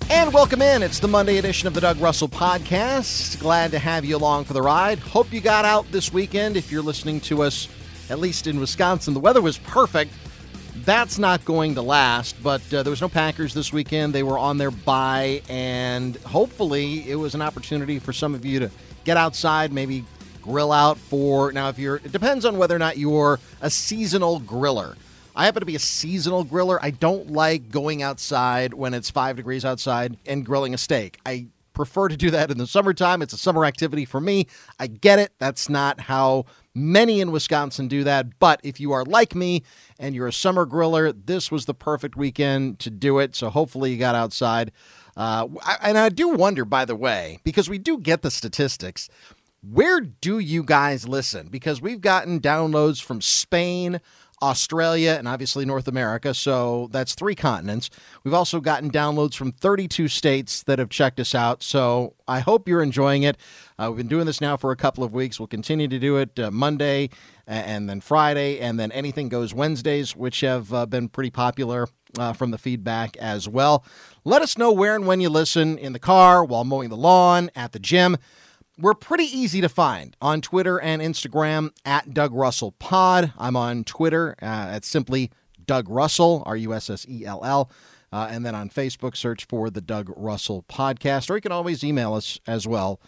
And welcome in. It's the Monday edition of the Doug Russell Podcast. Glad to have you along for the ride. Hope you got out this weekend. If you're listening to us, at least in Wisconsin, the weather was perfect. That's not going to last, but there was no Packers this weekend. They were on their bye, and hopefully it was an opportunity for some of you to get outside, maybe grill out for, now it depends on whether or not you're a seasonal griller. I happen to be a seasonal griller. I don't like going outside when it's 5 degrees outside and grilling a steak. I prefer to do that in the summertime. It's a summer activity for me. I get it. That's not how many in Wisconsin do that. But if you are like me and you're a summer griller, this was the perfect weekend to do it. So hopefully you got outside. And I do wonder, by the way, because we do get the statistics, where do you guys listen? Because we've gotten downloads from Spain, Australia, and obviously North America, so that's 3 continents. We've also gotten downloads from 32 states that have checked us out, so I hope you're enjoying it. We've been doing this now for a couple of weeks. We'll continue to do it Monday and then Friday, and then Anything Goes Wednesdays, which have been pretty popular from the feedback as well. Let us know where and when you listen, in the car, while mowing the lawn, at the gym. We're pretty easy to find on Twitter and Instagram at Doug Russell Pod. I'm on Twitter at simply Doug Russell, Russell. And then on Facebook, search for the Doug Russell Podcast. Or you can always email us as well,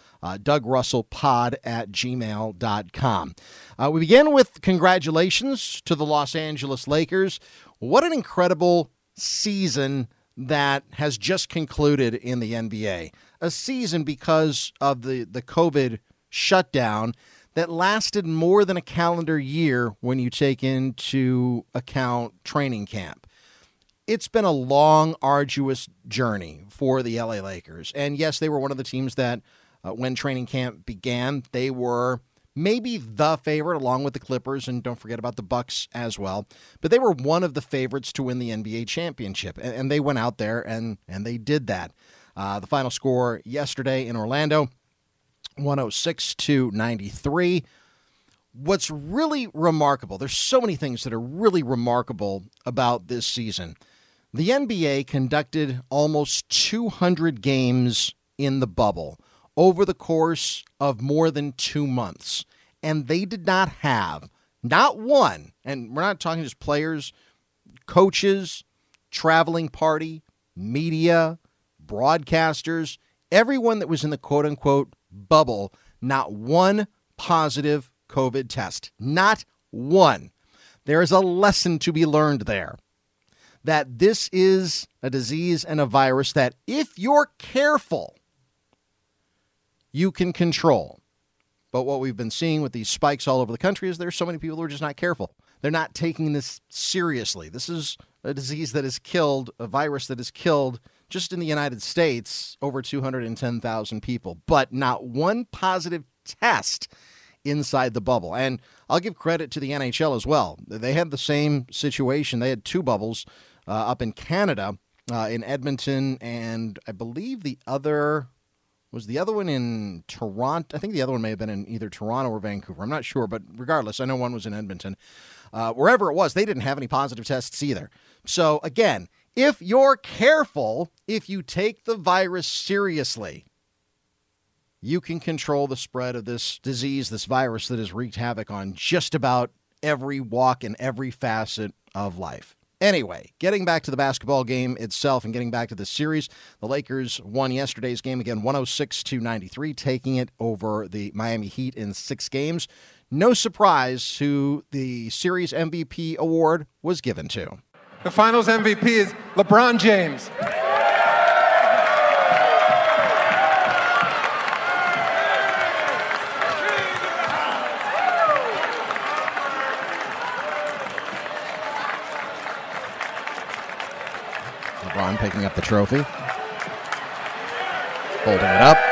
DougRussellPod@gmail.com. We begin with congratulations to the Los Angeles Lakers. What an incredible season that has just concluded in the NBA. A season because of the COVID shutdown that lasted more than a calendar year when you take into account training camp. It's been a long, arduous journey for the LA Lakers. And yes, they were one of the teams that when training camp began, they were maybe the favorite along with the Clippers, and don't forget about the Bucks as well. But they were one of the favorites to win the NBA championship, and they went out there and they did that. The final score yesterday in Orlando, 106-93. What's really remarkable, there's so many things that are really remarkable about this season. The NBA conducted almost 200 games in the bubble over the course of more than 2 months. And they did not have, not one, and we're not talking just players, coaches, traveling party, media, broadcasters, everyone that was in the quote-unquote bubble, not one positive COVID test. Not one. There is a lesson to be learned there. That this is a disease and a virus that if you're careful, you can control. But what we've been seeing with these spikes all over the country is there's so many people who are just not careful. They're not taking this seriously. This is a disease that has killed, a virus that has killed, just in the United States, over 210,000 people. But not one positive test inside the bubble. And I'll give credit to the NHL as well. They had the same situation. They had 2 bubbles up in Canada, in Edmonton, and I believe the other one in Toronto. I think the other one may have been in either Toronto or Vancouver. I'm not sure, but regardless, I know one was in Edmonton. Wherever it was, they didn't have any positive tests either. So again, if you're careful, if you take the virus seriously, you can control the spread of this disease, this virus that has wreaked havoc on just about every walk and every facet of life. Anyway, getting back to the basketball game itself and getting back to the series, the Lakers won yesterday's game again, 106-93, taking it over the Miami Heat in 6 games. No surprise who the series MVP award was given to. The finals MVP is LeBron James. LeBron picking up the trophy, holding it up.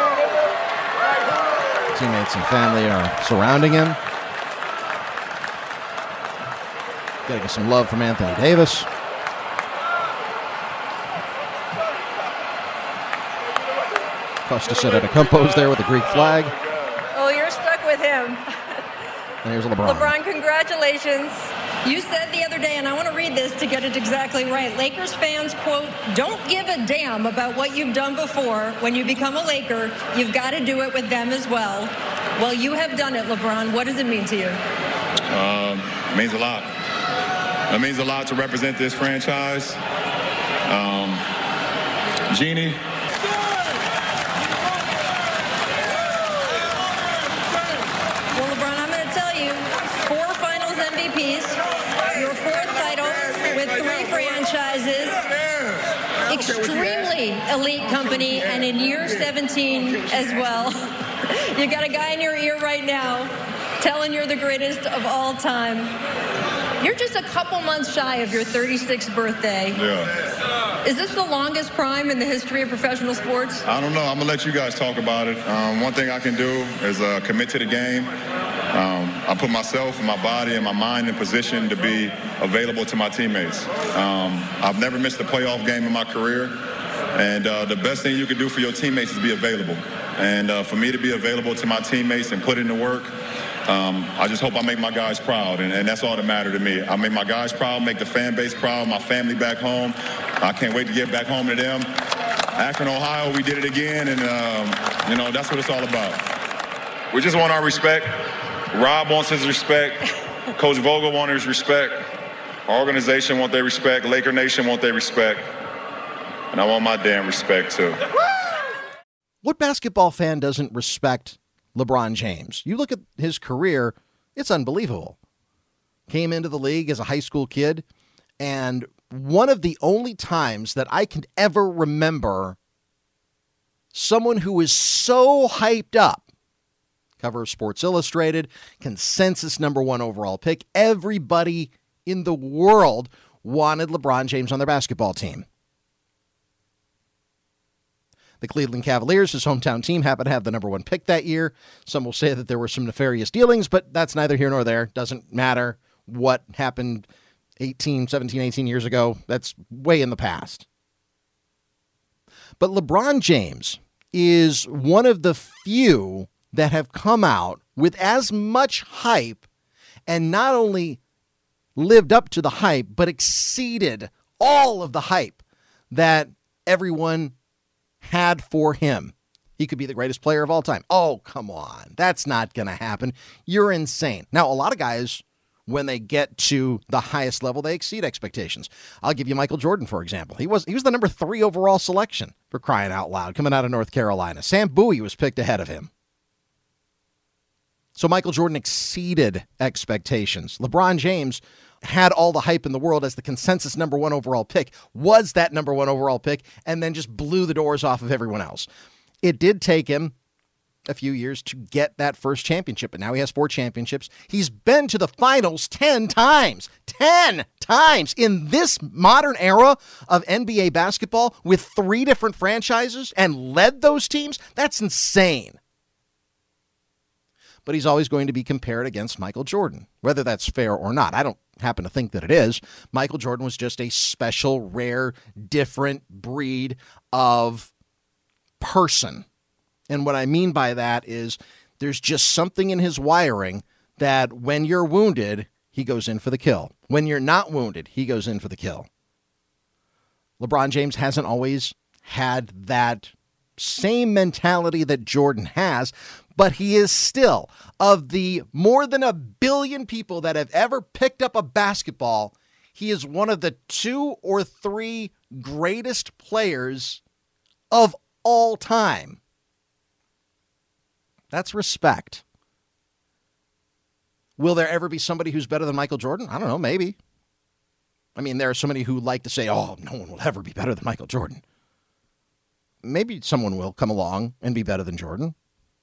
Teammates and family are surrounding him. Getting some love from Anthony Davis. Costas Antetokounmpo's there with the Greek flag. Oh, you're stuck with him. And here's LeBron. LeBron, congratulations. You said the other day, and I want to read this to get it exactly right. Lakers fans, quote, don't give a damn about what you've done before. When you become a Laker, you've got to do it with them as well. Well, you have done it, LeBron. What does it mean to you? It means a lot. It means a lot to represent this franchise. Jeannie. Well, LeBron, I'm going to tell you, 4 Finals MVPs, your 4th title with 3 franchises, extremely elite company, and in year 17 as well. You got a guy in your ear right now telling you're the greatest of all time. You're just a couple months shy of your 36th birthday. Yeah. Is this the longest prime in the history of professional sports? I don't know. I'm going to let you guys talk about it. One thing I can do is commit to the game. I put myself and my body and my mind in position to be available to my teammates. I've never missed a playoff game in my career. And the best thing you can do for your teammates is be available. And for me to be available to my teammates and put in the work, I just hope I make my guys proud, and that's all that matters to me. I make my guys proud, make the fan base proud, my family back home. I can't wait to get back home to them. Akron, Ohio, we did it again, and, that's what it's all about. We just want our respect. Rob wants his respect. Coach Vogel wants his respect. Our organization wants their respect. Laker Nation wants their respect. And I want my damn respect, too. What basketball fan doesn't respect LeBron James? You look at his career, it's unbelievable. Came into the league as a high school kid, and one of the only times that I can ever remember someone who is so hyped up, cover of Sports Illustrated, consensus #1 overall pick, everybody in the world wanted LeBron James on their basketball team. The Cleveland Cavaliers, his hometown team, happened to have the #1 pick that year. Some will say that there were some nefarious dealings, but that's neither here nor there. Doesn't matter what happened 17, 18 years ago. That's way in the past. But LeBron James is one of the few that have come out with as much hype and not only lived up to the hype, but exceeded all of the hype that everyone had for him. He could be the greatest player of all time. Oh, come on. That's not going to happen. You're insane. Now, a lot of guys, when they get to the highest level, they exceed expectations. I'll give you Michael Jordan, for example. He was the #3 overall selection, for crying out loud, coming out of North Carolina. Sam Bowie was picked ahead of him. So Michael Jordan exceeded expectations. LeBron James had all the hype in the world as the consensus #1 overall pick, was that #1 overall pick, and then just blew the doors off of everyone else. It did take him a few years to get that first championship, but now he has 4 championships. He's been to the finals 10 times. 10 times in this modern era of NBA basketball with 3 different franchises and led those teams. That's insane. But he's always going to be compared against Michael Jordan, whether that's fair or not. I don't happen to think that it is. Michael Jordan was just a special, rare, different breed of person. And what I mean by that is there's just something in his wiring that when you're wounded, he goes in for the kill. When you're not wounded, he goes in for the kill. LeBron James hasn't always had that same mentality that Jordan has, but he is still, of the more than 1 billion people that have ever picked up a basketball, he is one of the 2 or 3 greatest players of all time. That's respect. Will there ever be somebody who's better than Michael Jordan? I don't know, maybe. I mean, there are so many who like to say, oh, no one will ever be better than Michael Jordan. Maybe someone will come along and be better than Jordan.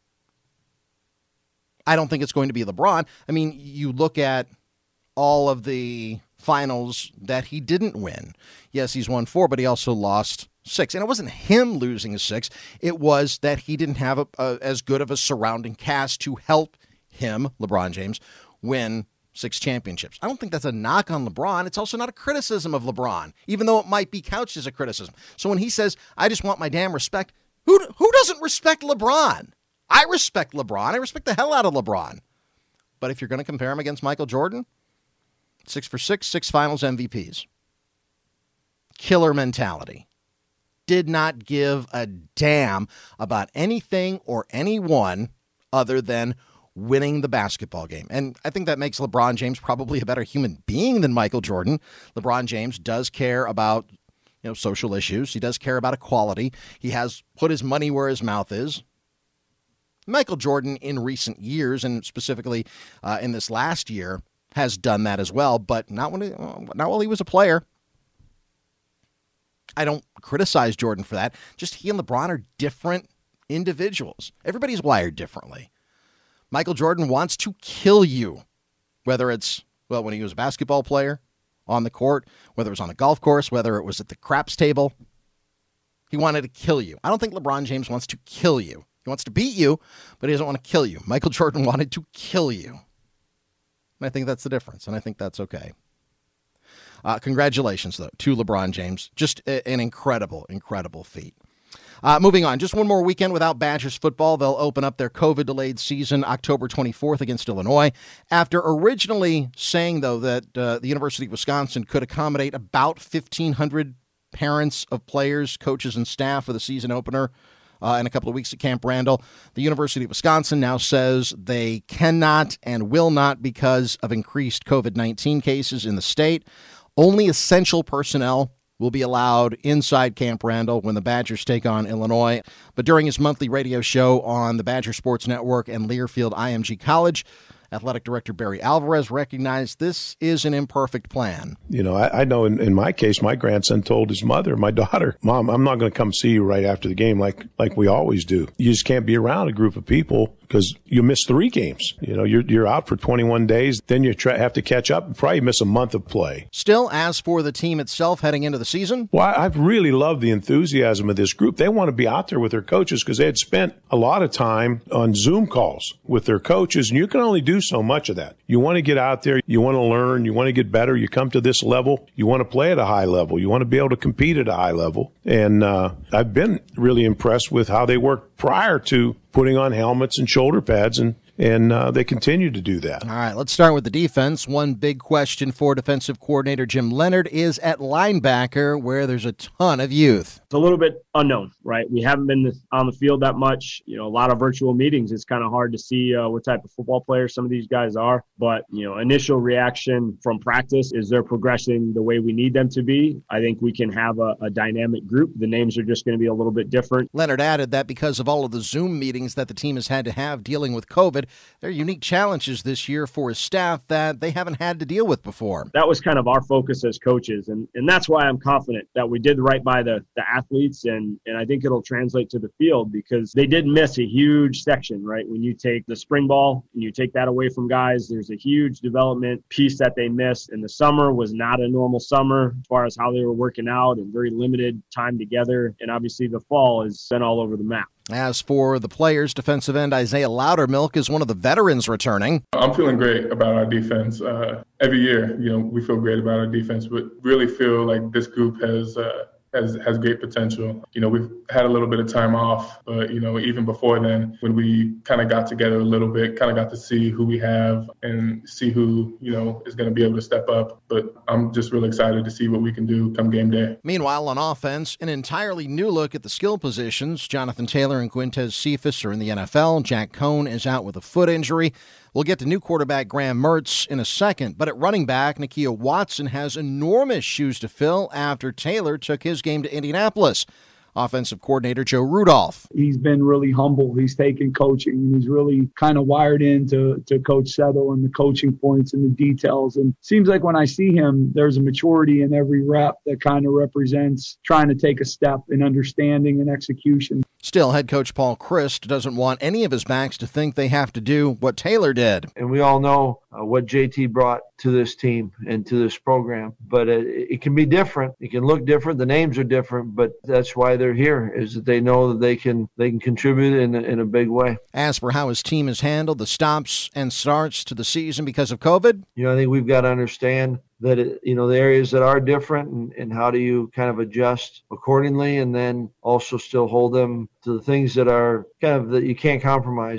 I don't think it's going to be LeBron. I mean, you look at all of the finals that he didn't win. Yes, he's won 4, but he also lost 6. And it wasn't him losing 6. It was that he didn't have as good of a surrounding cast to help him, LeBron James, win 6 championships. I don't think that's a knock on LeBron. It's also not a criticism of LeBron, even though it might be couched as a criticism. So when he says, I just want my damn respect, who doesn't respect LeBron? I respect LeBron. I respect the hell out of LeBron. But if you're going to compare him against Michael Jordan, 6 for 6, 6 finals MVPs. Killer mentality. Did not give a damn about anything or anyone other than winning the basketball game. And I think that makes LeBron James probably a better human being than Michael Jordan. LeBron James does care about, social issues. He does care about equality. He has put his money where his mouth is. Michael Jordan in recent years, and specifically in this last year, has done that as well, but not while he was a player. I don't criticize Jordan for that. Just he and LeBron are different individuals. Everybody's wired differently. Michael Jordan wants to kill you, whether it's, when he was a basketball player on the court, whether it was on the golf course, whether it was at the craps table. He wanted to kill you. I don't think LeBron James wants to kill you. He wants to beat you, but he doesn't want to kill you. Michael Jordan wanted to kill you. And I think that's the difference, and I think that's okay. Congratulations, though, to LeBron James. Just an incredible, incredible feat. Moving on, just one more weekend without Badgers football. They'll open up their COVID-delayed season October 24th against Illinois. After originally saying, though, that the University of Wisconsin could accommodate about 1,500 parents of players, coaches, and staff for the season opener in a couple of weeks at Camp Randall, the University of Wisconsin now says they cannot and will not because of increased COVID-19 cases in the state. Only essential personnel will be allowed inside Camp Randall when the Badgers take on Illinois. But during his monthly radio show on the Badger Sports Network and Learfield IMG College, Athletic Director Barry Alvarez recognized this is an imperfect plan. I know in my case, my grandson told his mother, my daughter, Mom, I'm not going to come see you right after the game like we always do. You just can't be around a group of people because you miss 3 games. You're out for 21 days. Then you have to catch up and probably miss a month of play. Still, as for the team itself heading into the season? Well, I've really loved the enthusiasm of this group. They want to be out there with their coaches because they had spent a lot of time on Zoom calls with their coaches, and you can only do so much of that. You want to get out there. You want to learn. You want to get better. You come to this level. You want to play at a high level. You want to be able to compete at a high level. And I've been really impressed with how they worked prior to putting on helmets and shoulder pads, and they continue to do that. All right, let's start with the defense. One big question for defensive coordinator Jim Leonhard is at linebacker, where there's a ton of youth. It's a little bit unknown, right? We haven't been on the field that much. A lot of virtual meetings. It's kind of hard to see what type of football players some of these guys are. But, initial reaction from practice is they're progressing the way we need them to be. I think we can have a dynamic group. The names are just going to be a little bit different. Leonhard added that because of all of the Zoom meetings that the team has had to have dealing with COVID, there are unique challenges this year for his staff that they haven't had to deal with before. That was kind of our focus as coaches, and that's why I'm confident that we did right by the athletes, and I think it'll translate to the field because they did miss a huge section, right? When you take the spring ball and you take that away from guys, there's a huge development piece that they missed, and the summer was not a normal summer as far as how they were working out and very limited time together, and obviously the fall has been all over the map. As for the players, defensive end Isaiah Loudermilk is one of the veterans returning. I'm feeling great about our defense. Every year, we feel great about our defense, but really feel like this group has great potential. We've had a little bit of time off, but, even before then, when we kind of got together a little bit, kind of got to see who we have and see who, is going to be able to step up. But I'm just really excited to see what we can do come game day. Meanwhile, on offense, an entirely new look at the skill positions. Jonathan Taylor and Quintez Cephas are in the NFL. Jack Cohn is out with a foot injury. We'll get to new quarterback Graham Mertz in a second, but at running back, Nakia Watson has enormous shoes to fill after Taylor took his game to Indianapolis. Offensive coordinator Joe Rudolph. He's been really humble. He's taken coaching, and he's really kind of wired into Coach Settle and the coaching points and the details. And it seems like when I see him, there's a maturity in every rep that kind of represents trying to take a step in understanding and execution. Still, head coach Paul Chryst doesn't want any of his backs to think they have to do what Taylor did. And we all know what JT brought to this team and to this program. But it can be different. It can look different. The names are different, but that's why they're here, is that they know that they can contribute in a big way. As for how his team has handled the stops and starts to the season because of COVID, I think we've got to understand that, the areas that are different and how do you kind of adjust accordingly, and then also still hold them to the things that are kind of that you can't compromise on.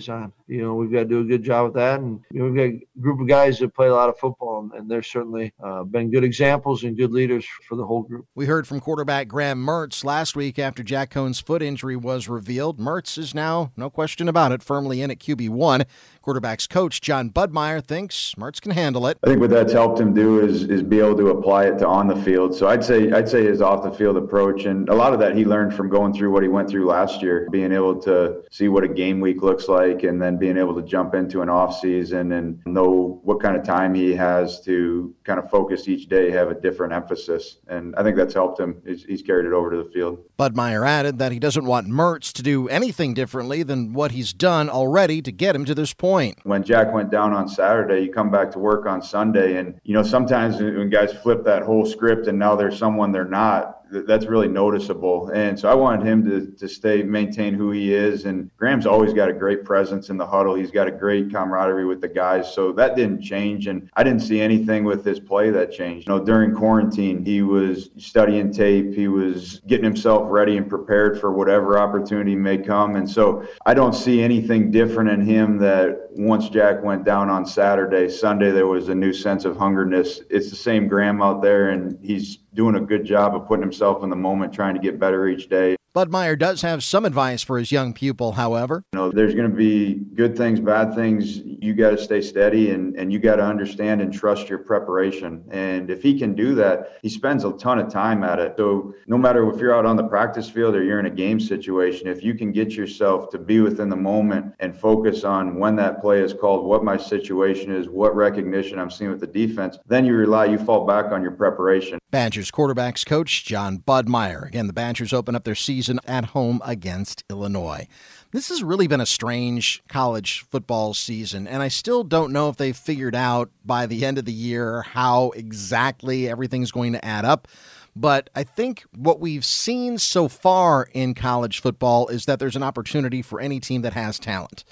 we've got to do a good job with that. And we've got a group of guys that play a lot of football, and they're certainly been good examples and good leaders for the whole group. We heard from quarterback Graham Mertz last week after Jack Cohn's foot injury was revealed. Mertz is now, no question about it, firmly in at QB1. Quarterback's coach, John Budmeyer, thinks Mertz can handle it. I think what that's helped him do is be able to apply it to on the field. So I'd say his off the field approach, and a lot of that he learned from going through what he went through last year, being able to see what a game week looks like, and then being able to jump into an off season and know what kind of time he has to kind of focus each day, have a different emphasis. And I think that's helped him. He's carried it over to the field. Budmeyer added that he doesn't want Mertz to do anything differently than what he's done already to get him to this point. When Jack went down on Saturday, you come back to work on Sunday, and sometimes when guys flip that whole script and now they're someone they're not, that's really noticeable. And so I wanted him to maintain who he is. And Graham's always got a great presence in the huddle. He's got a great camaraderie with the guys. So that didn't change. And I didn't see anything with his play that changed. During quarantine, he was studying tape. He was getting himself ready and prepared for whatever opportunity may come. And so I don't see anything different in him that once Jack went down on Sunday, there was a new sense of hungerness. It's the same Graham out there, and he's doing a good job of putting himself in the moment, trying to get better each day. Budmeyer does have some advice for his young pupil, however. There's going to be good things, bad things. You got to stay steady, and you got to understand and trust your preparation. And if he can do that, he spends a ton of time at it. So no matter if you're out on the practice field or you're in a game situation, if you can get yourself to be within the moment and focus on when that play is called, what my situation is, what recognition I'm seeing with the defense, then you fall back on your preparation. Badgers quarterbacks coach John Budmeyer. Again, the Badgers open up their season at home against Illinois. This has really been a strange college football season, and I still don't know if they've figured out by the end of the year how exactly everything's going to add up. But I think what we've seen so far in college football is that there's an opportunity for any team that has talent.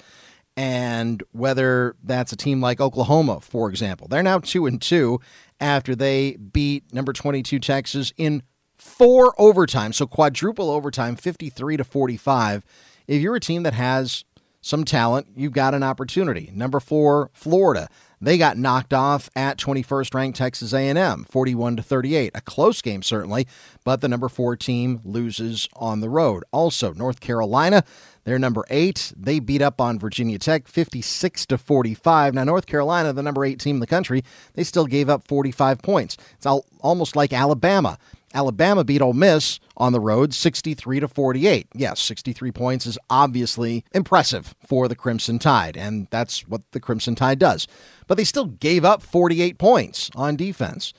And whether that's a team like Oklahoma, for example, they're now 2-2 after they beat number 22 Texas in 4 overtime, so quadruple overtime, 53-45. If you're a team that has some talent, you've got an opportunity. Number 4, Florida. They got knocked off at 21st ranked Texas A&M, 41-38. A close game, certainly, but the number 4 team loses on the road. Also, North Carolina, they're number 8. They beat up on Virginia Tech, 56-45. Now, North Carolina, the number 8 team in the country, they still gave up 45 points. It's almost like Alabama. Alabama beat Ole Miss on the road 63-48. Yes, 63 points is obviously impressive for the Crimson Tide, and that's what the Crimson Tide does. But they still gave up 48 points on defense.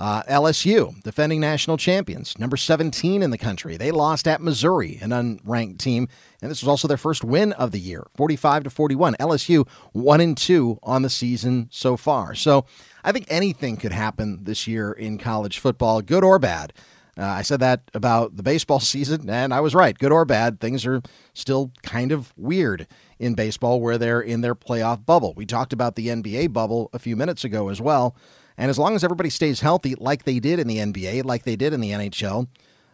LSU, defending national champions, number 17 in the country. They lost at Missouri, an unranked team, and this was also their first win of the year, 45-41. LSU 1-2 on the season so far. So I think anything could happen this year in college football, good or bad. I said that about the baseball season, and I was right. Good or bad, things are still kind of weird in baseball where they're in their playoff bubble. We talked about the NBA bubble a few minutes ago as well. And as long as everybody stays healthy like they did in the NBA, like they did in the NHL,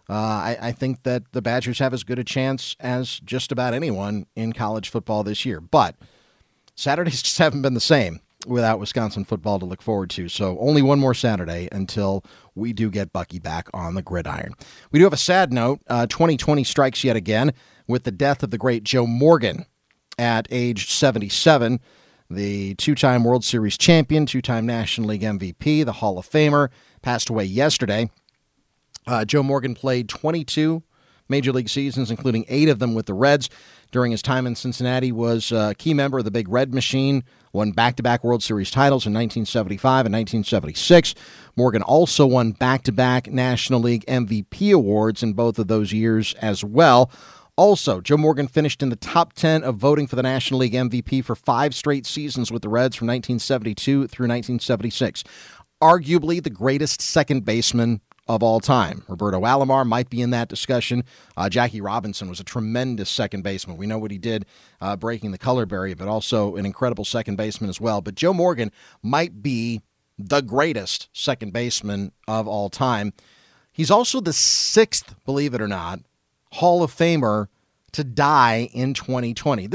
I think that the Badgers have as good a chance as just about anyone in college football this year. But Saturdays just haven't been the same without Wisconsin football to look forward to. So only one more Saturday until we do get Bucky back on the gridiron. We do have a sad note. 2020 strikes yet again with the death of the great Joe Morgan at age 77. The 2-time World Series champion, 2-time National League MVP, the Hall of Famer, passed away yesterday. Joe Morgan played 22 Major League seasons, including 8 of them with the Reds. During his time in Cincinnati, was a key member of the Big Red Machine, won back-to-back World Series titles in 1975 and 1976. Morgan also won back-to-back National League MVP awards in both of those years as well. Also, Joe Morgan finished in the top 10 of voting for the National League MVP for 5 straight seasons with the Reds from 1972 through 1976. Arguably the greatest second baseman of all time. Roberto Alomar might be in that discussion. Jackie Robinson was a tremendous second baseman. We know what he did breaking the color barrier, but also an incredible second baseman as well. But Joe Morgan might be the greatest second baseman of all time. He's also the 6th, believe it or not, Hall of Famer to die in 2020. This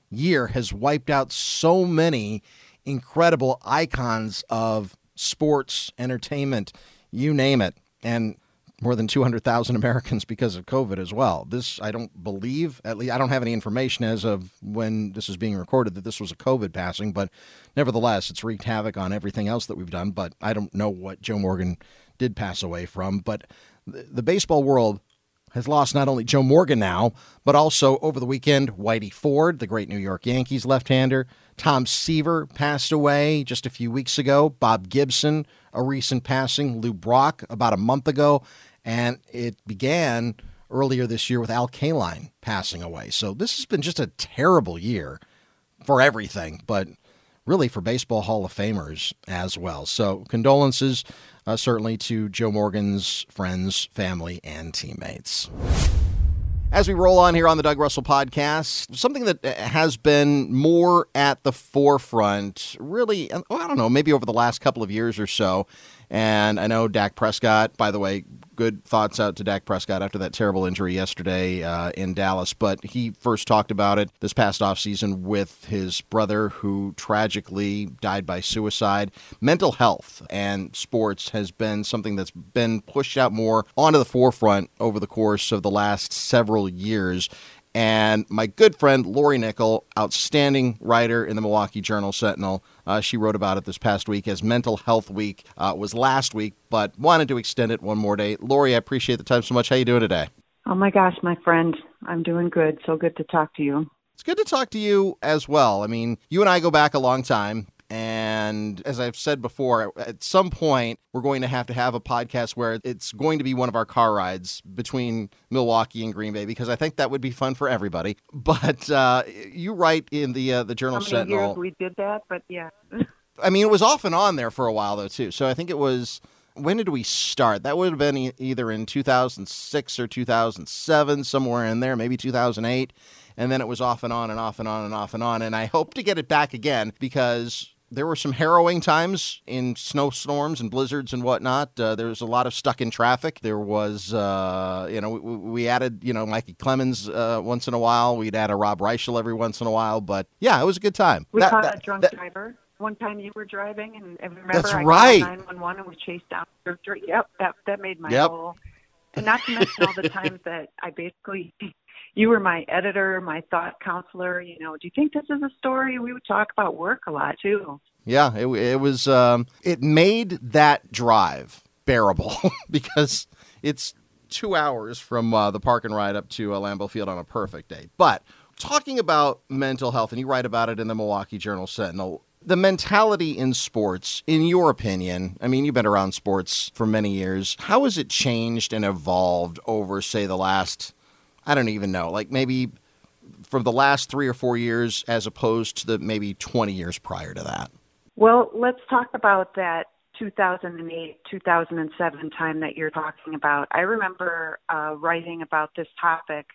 year has wiped out so many incredible icons of sports, entertainment, you name it, and more than 200,000 Americans because of COVID as well. This, I don't believe, at least I don't have any information as of when this is being recorded that this was a COVID passing, but nevertheless, it's wreaked havoc on everything else that we've done. But I don't know what Joe Morgan did pass away from. But the baseball world has lost not only Joe Morgan now, but also over the weekend, Whitey Ford, the great New York Yankees left-hander. Tom Seaver passed away just a few weeks ago. Bob Gibson, a recent passing. Lou Brock about a month ago. And it began earlier this year with Al Kaline passing away. So this has been just a terrible year for everything, but really for Baseball Hall of Famers as well. So condolences certainly to Joe Morgan's friends, family, and teammates. As we roll on here on the Doug Russell Podcast, something that has been more at the forefront, really, I don't know, maybe over the last couple of years or so. And I know Dak Prescott, by the way, good thoughts out to Dak Prescott after that terrible injury yesterday in Dallas. But he first talked about it this past offseason with his brother who tragically died by suicide. Mental health and sports has been something that's been pushed out more onto the forefront over the course of the last several years. And my good friend, Lori Nickel, outstanding writer in the Milwaukee Journal-Sentinel, she wrote about it this past week as Mental Health Week was last week, but wanted to extend it one more day. Lori, I appreciate the time so much. How you doing today? Oh, my gosh, my friend. I'm doing good. So good to talk to you. It's good to talk to you as well. I mean, you and I go back a long time. And as I've said before, at some point, we're going to have a podcast where it's going to be one of our car rides between Milwaukee and Green Bay, because I think that would be fun for everybody. But you write in the Journal-Sentinel. How many years we did that, but yeah. I mean, it was off and on there for a while, though, too. So I think it was, when did we start? That would have been either in 2006 or 2007, somewhere in there, maybe 2008. And then it was off and on and off and on and off and on. And I hope to get it back again, because there were some harrowing times in snowstorms and blizzards and whatnot. There was a lot of stuck in traffic. There was, we added, Mikey Clemens once in a while. We'd add a Rob Reichel every once in a while. But, yeah, it was a good time. We caught a drunk driver. One time you were driving, and remember that's I right. called 911 and we chased down the drink. Yep, that made my whole... And not to mention all the times that I basically... You were my editor, my thought counselor. Do you think this is a story? We would talk about work a lot, too. Yeah, it was. It made that drive bearable because it's 2 hours from the park and ride up to Lambeau Field on a perfect day. But talking about mental health, and you write about it in the Milwaukee Journal-Sentinel, the mentality in sports, in your opinion, I mean, you've been around sports for many years. How has it changed and evolved over, say, the last... I don't even know, like maybe from the last 3 or 4 years as opposed to the maybe 20 years prior to that? Well, let's talk about that 2008, 2007 time that you're talking about. I remember writing about this topic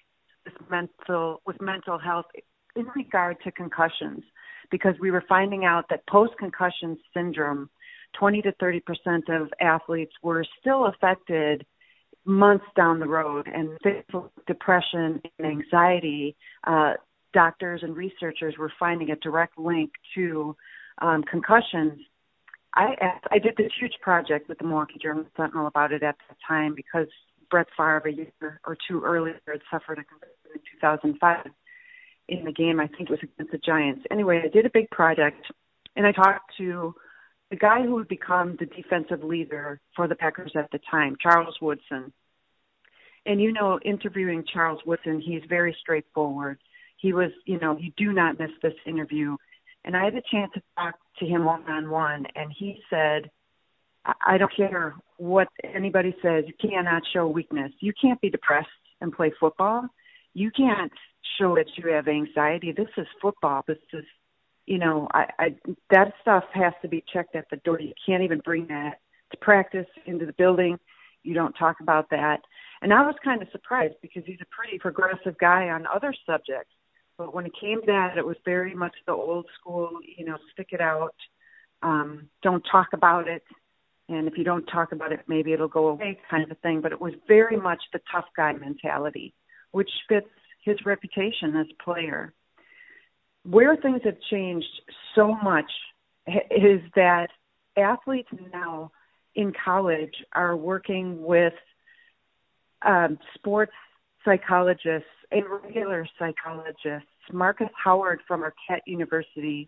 with mental health in regard to concussions, because we were finding out that post-concussion syndrome, 20 to 30% of athletes were still affected months down the road, and depression and anxiety, doctors and researchers were finding a direct link to concussions. I did this huge project with the Milwaukee Journal-Sentinel about it at the time, because Brett Favre, a year or two earlier, had suffered a concussion in 2005 in the game, I think it was against the Giants. Anyway, I did a big project, and I talked to the guy who would become the defensive leader for the Packers at the time, Charles Woodson. And, interviewing Charles Woodson, he's very straightforward. He was, you do not miss this interview. And I had a chance to talk to him one-on-one, and he said, I don't care what anybody says, you cannot show weakness. You can't be depressed and play football. You can't show that you have anxiety. This is football. This is, that stuff has to be checked at the door. You can't even bring that to practice into the building. You don't talk about that. And I was kind of surprised, because he's a pretty progressive guy on other subjects. But when it came to that, it was very much the old school, stick it out, don't talk about it. And if you don't talk about it, maybe it'll go away kind of a thing. But it was very much the tough guy mentality, which fits his reputation as a player. where things have changed so much is that athletes now in college are working with sports psychologists and regular psychologists. Marcus Howard from Marquette University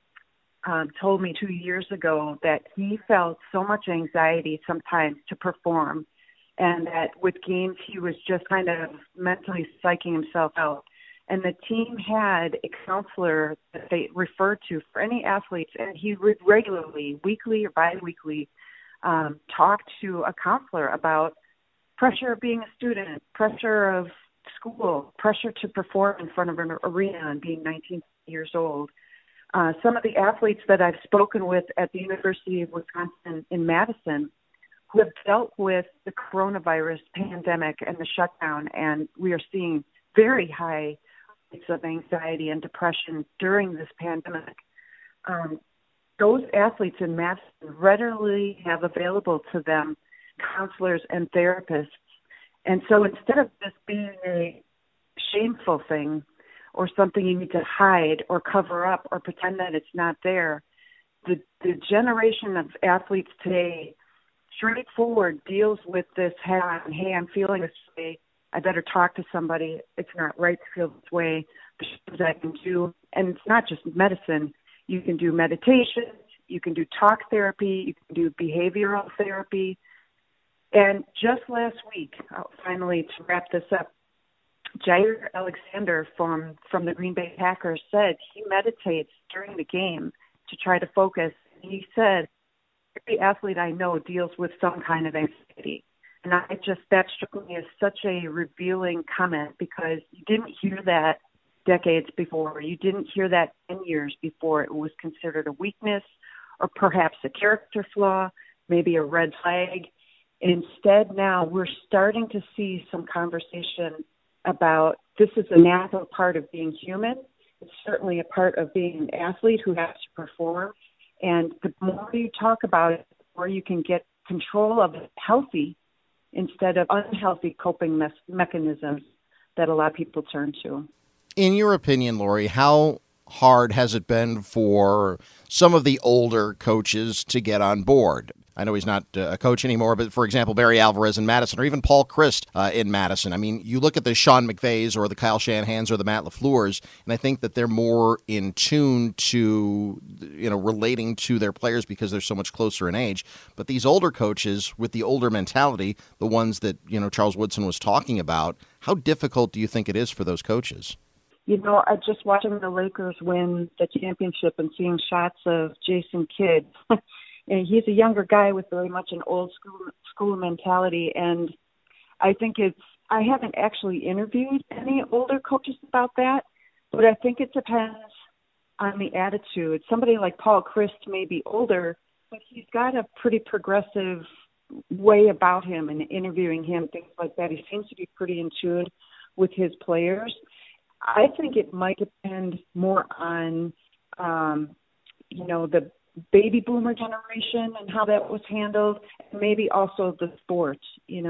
told me 2 years ago that he felt so much anxiety sometimes to perform, and that with games he was just kind of mentally psyching himself out. And the team had a counselor that they referred to for any athletes, and he would regularly, weekly or biweekly, talk to a counselor about pressure of being a student, pressure of school, pressure to perform in front of an arena and being 19 years old. Some of the athletes that I've spoken with at the University of Wisconsin in Madison who have dealt with the coronavirus pandemic and the shutdown, and we are seeing very high rates of anxiety and depression during this pandemic. Those athletes in Madison readily have available to them counselors and therapists. And so instead of this being a shameful thing or something you need to hide or cover up or pretend that it's not there, the generation of athletes today straightforward deals with this head on. Hey, I'm feeling this way. I better talk to somebody. It's not right to feel this way. There's things I can do. And it's not just medicine. You can do meditation. You can do talk therapy. You can do behavioral therapy. And just last week, finally, to wrap this up, Jair Alexander from the Green Bay Packers said he meditates during the game to try to focus. He said, every athlete I know deals with some kind of anxiety. And that struck me as such a revealing comment, because you didn't hear that decades before. You didn't hear that 10 years before. It was considered a weakness or perhaps a character flaw, maybe a red flag. Instead, now we're starting to see some conversation about this is a natural part of being human. It's certainly a part of being an athlete who has to perform. And the more you talk about it, the more you can get control of it healthy instead of unhealthy coping mechanisms that a lot of people turn to. In your opinion, Lori, how hard has it been for some of the older coaches to get on board? I know he's not a coach anymore, but for example, Barry Alvarez in Madison, or even Paul Chryst in Madison. I mean, you look at the Sean McVays or the Kyle Shanahans or the Matt LaFleurs, and I think that they're more in tune to, relating to their players because they're so much closer in age. But these older coaches with the older mentality, the ones that, Charles Woodson was talking about, how difficult do you think it is for those coaches? I just watching the Lakers win the championship and seeing shots of Jason Kidd. And he's a younger guy with very much an old school mentality. And I think I haven't actually interviewed any older coaches about that, but I think it depends on the attitude. Somebody like Paul Chryst may be older, but he's got a pretty progressive way about him, and interviewing him, things like that. He seems to be pretty in tune with his players. I think it might depend more on, the baby boomer generation and how that was handled, and maybe also the sport.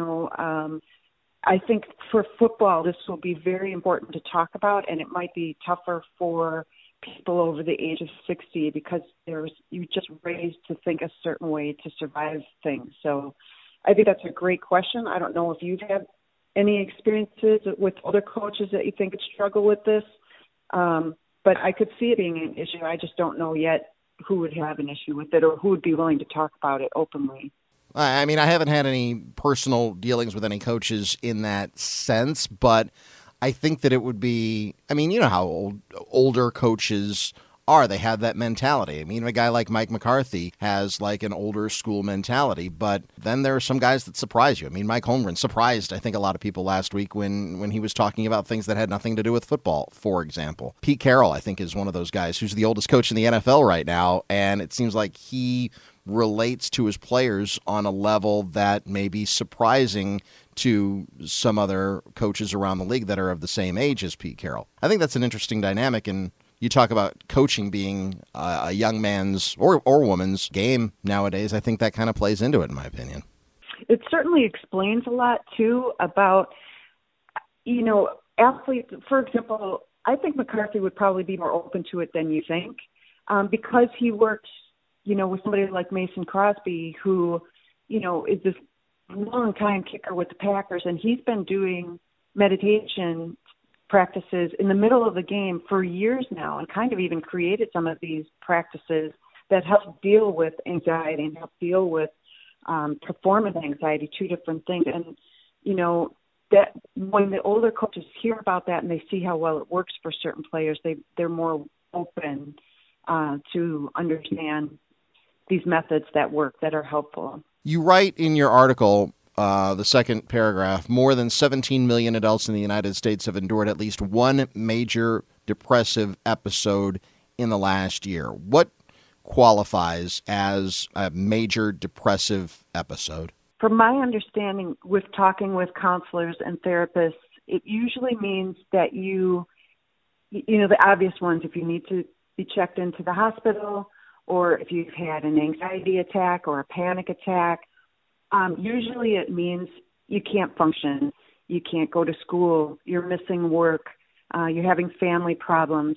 I think for football, this will be very important to talk about, and it might be tougher for people over the age of 60 because you just raised to think a certain way to survive things. So I think that's a great question. I don't know if you've had any experiences with other coaches that you think would struggle with this, but I could see it being an issue. I just don't know yet who would have an issue with it or who would be willing to talk about it openly. I mean, I haven't had any personal dealings with any coaches in that sense, but I think that it would be, how older coaches are. They have that mentality. I mean, a guy like Mike McCarthy has like an older school mentality, but then there are some guys that surprise you. I mean, Mike Holmgren surprised, I think, a lot of people last week when he was talking about things that had nothing to do with football, for example. Pete Carroll, I think, is one of those guys who's the oldest coach in the NFL right now, and it seems like he relates to his players on a level that may be surprising to some other coaches around the league that are of the same age as Pete Carroll. I think that's an interesting dynamic, and you talk about coaching being a young man's or woman's game nowadays. I think that kind of plays into it, in my opinion. It certainly explains a lot, too, about, athletes. For example, I think McCarthy would probably be more open to it than you think, because he works, with somebody like Mason Crosby, who, is this long-time kicker with the Packers, and he's been doing meditation practices in the middle of the game for years now, and kind of even created some of these practices that help deal with anxiety and help deal with performance anxiety, two different things. And, that when the older coaches hear about that and they see how well it works for certain players, they're more open to understand these methods that work, that are helpful. You write in your article, the second paragraph, more than 17 million adults in the United States have endured at least one major depressive episode in the last year. What qualifies as a major depressive episode? From my understanding, with talking with counselors and therapists, it usually means that the obvious ones, if you need to be checked into the hospital, or if you've had an anxiety attack or a panic attack, usually it means you can't function, you can't go to school, you're missing work, you're having family problems.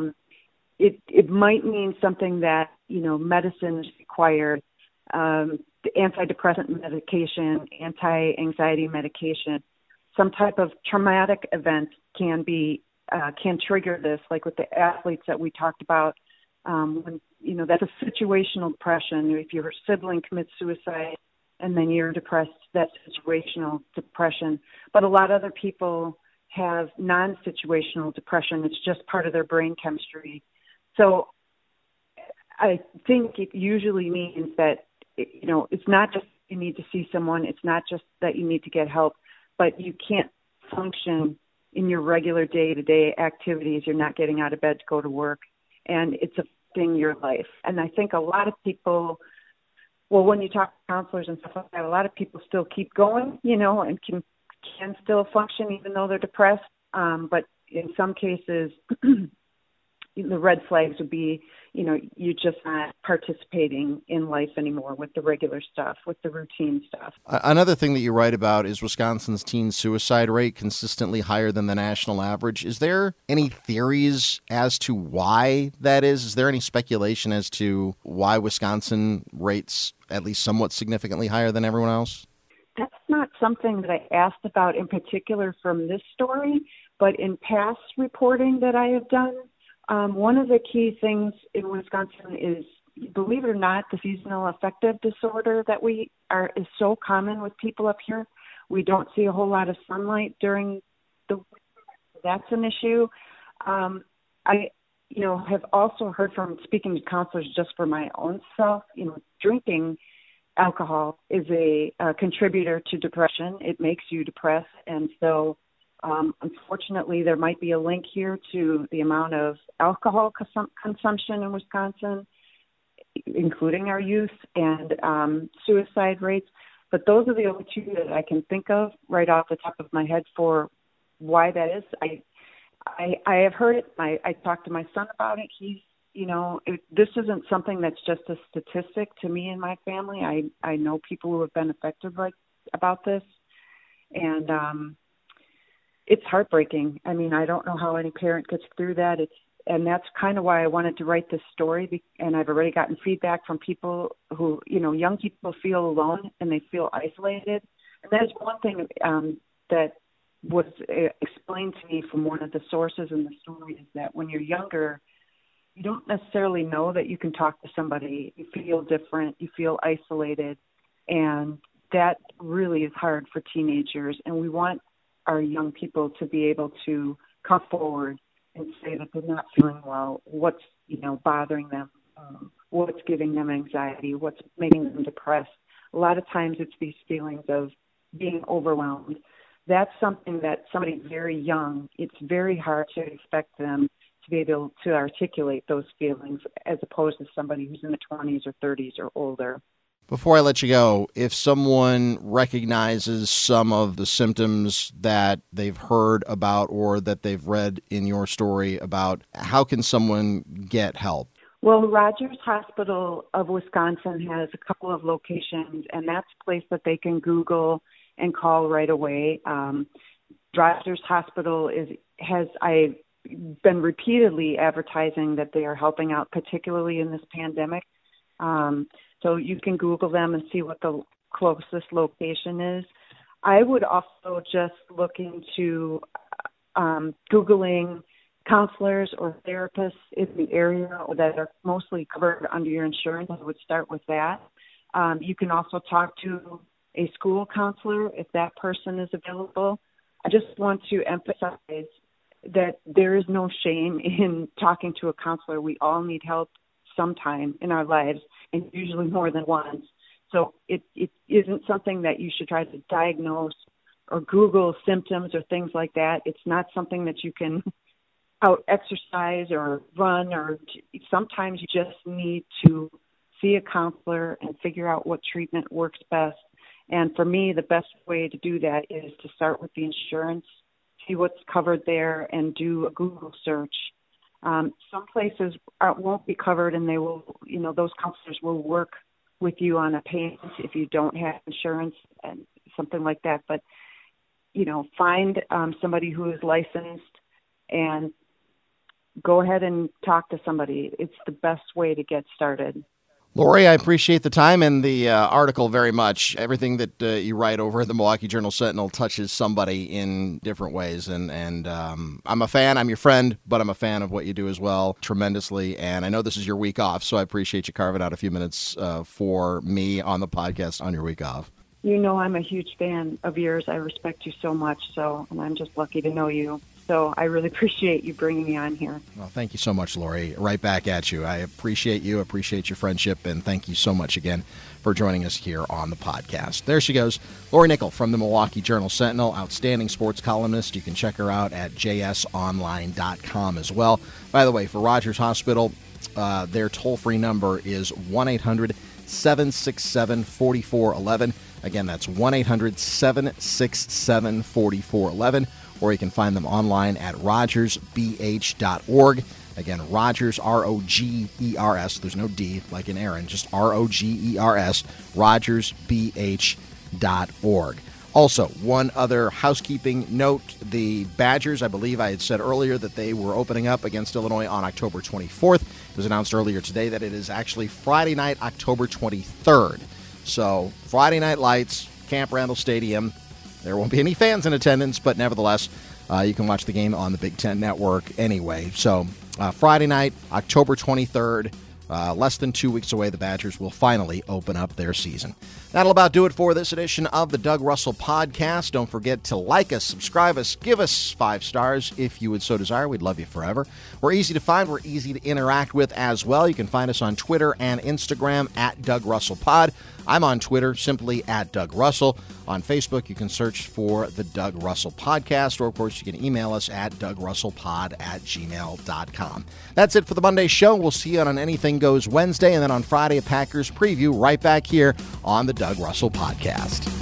It might mean something that, medicine is required, antidepressant medication, anti-anxiety medication. Some type of traumatic event can trigger this, like with the athletes that we talked about. When, that's a situational depression. If your sibling commits suicide and then you're depressed, that's situational depression. But a lot of other people have non-situational depression. It's just part of their brain chemistry. So I think it usually means that, it's not just you need to see someone. It's not just that you need to get help, but you can't function in your regular day-to-day activities. You're not getting out of bed to go to work, and it's affecting your life. And I think a lot of people, when you talk to counselors and stuff like that, a lot of people still keep going, and can still function even though they're depressed. But in some cases, the red flags would be, you're just not participating in life anymore with the regular stuff, with the routine stuff. Another thing that you write about is Wisconsin's teen suicide rate consistently higher than the national average. Is there any theories as to why that is? Is there any speculation as to why Wisconsin rates at least somewhat significantly higher than everyone else? That's not something that I asked about in particular from this story, but in past reporting that I have done, one of the key things in Wisconsin is, believe it or not, the seasonal affective disorder that is so common with people up here. We don't see a whole lot of sunlight during the winter. That's an issue. I have also heard from speaking to counselors just for my own self, drinking alcohol is a contributor to depression. It makes you depressed. And so unfortunately, there might be a link here to the amount of alcohol consumption in Wisconsin, including our youth, and suicide rates. But those are the only two that I can think of right off the top of my head for why that is. I have heard it. I talked to my son about it. He's, this isn't something that's just a statistic to me and my family. I know people who have been affected about this. And it's heartbreaking. I mean, I don't know how any parent gets through that. And that's kind of why I wanted to write this story. And I've already gotten feedback from people who, young people feel alone and they feel isolated. And that is one thing that was explained to me from one of the sources in the story, is that when you're younger, you don't necessarily know that you can talk to somebody. You feel different. You feel isolated. And that really is hard for teenagers. And we want our young people to be able to come forward and say that they're not feeling well, what's, bothering them, what's giving them anxiety, what's making them depressed. A lot of times it's these feelings of being overwhelmed. That's something that somebody very young, it's very hard to expect them to be able to articulate those feelings as opposed to somebody who's in the 20s or 30s or older. Before I let you go, if someone recognizes some of the symptoms that they've heard about or that they've read in your story about, how can someone get help? Well, Rogers Hospital of Wisconsin has a couple of locations, and that's a place that they can Google and call right away. Rogers Hospital been repeatedly advertising that they are helping out, particularly in this pandemic. So you can Google them and see what the closest location is. I would also just look into Googling counselors or therapists in the area that are mostly covered under your insurance. I would start with that. You can also talk to a school counselor if that person is available. I just want to emphasize that there is no shame in talking to a counselor. We all need help sometime in our lives, and usually more than once. So it isn't something that you should try to diagnose or Google symptoms or things like that. It's not something that you can out exercise or run, or sometimes you just need to see a counselor and figure out what treatment works best. And for me, the best way to do that is to start with the insurance, see what's covered there, and do a Google search. Some places won't be covered, and they will, those counselors will work with you on a payment if you don't have insurance and something like that. But, find somebody who is licensed and go ahead and talk to somebody. It's the best way to get started. Lori, I appreciate the time and the article very much. Everything that you write over at the Milwaukee Journal-Sentinel touches somebody in different ways. And I'm a fan. I'm your friend, but I'm a fan of what you do as well tremendously. And I know this is your week off, so I appreciate you carving out a few minutes for me on the podcast on your week off. I'm a huge fan of yours. I respect you so much, and I'm just lucky to know you. So I really appreciate you bringing me on here. Well, thank you so much, Lori. Right back at you. I appreciate you, appreciate your friendship, and thank you so much again for joining us here on the podcast. There she goes, Lori Nickel from the Milwaukee Journal-Sentinel, outstanding sports columnist. You can check her out at jsonline.com as well. By the way, for Rogers Hospital, their toll-free number is 1-800-767-4411. Again, that's 1-800-767-4411. Or you can find them online at rogersbh.org. Again, Rogers, R-O-G-E-R-S. There's no D like in Aaron, just R-O-G-E-R-S, rogersbh.org. Also, one other housekeeping note. The Badgers, I believe I had said earlier that they were opening up against Illinois on October 24th. It was announced earlier today that it is actually Friday night, October 23rd. So, Friday Night Lights, Camp Randall Stadium. There won't be any fans in attendance, but nevertheless, you can watch the game on the Big Ten Network anyway. So Friday night, October 23rd, less than 2 weeks away, the Badgers will finally open up their season. That'll about do it for this edition of the Doug Russell Podcast. Don't forget to like us, subscribe us, give us 5 stars if you would so desire. We'd love you forever. We're easy to find. We're easy to interact with as well. You can find us on Twitter and Instagram at Doug Russell Pod. I'm on Twitter, simply at Doug Russell. On Facebook, you can search for the Doug Russell Podcast, or, of course, you can email us at dougrussellpod@gmail.com. That's it for the Monday show. We'll see you on Anything Goes Wednesday, and then on Friday, a Packers preview right back here on the Doug Russell Podcast.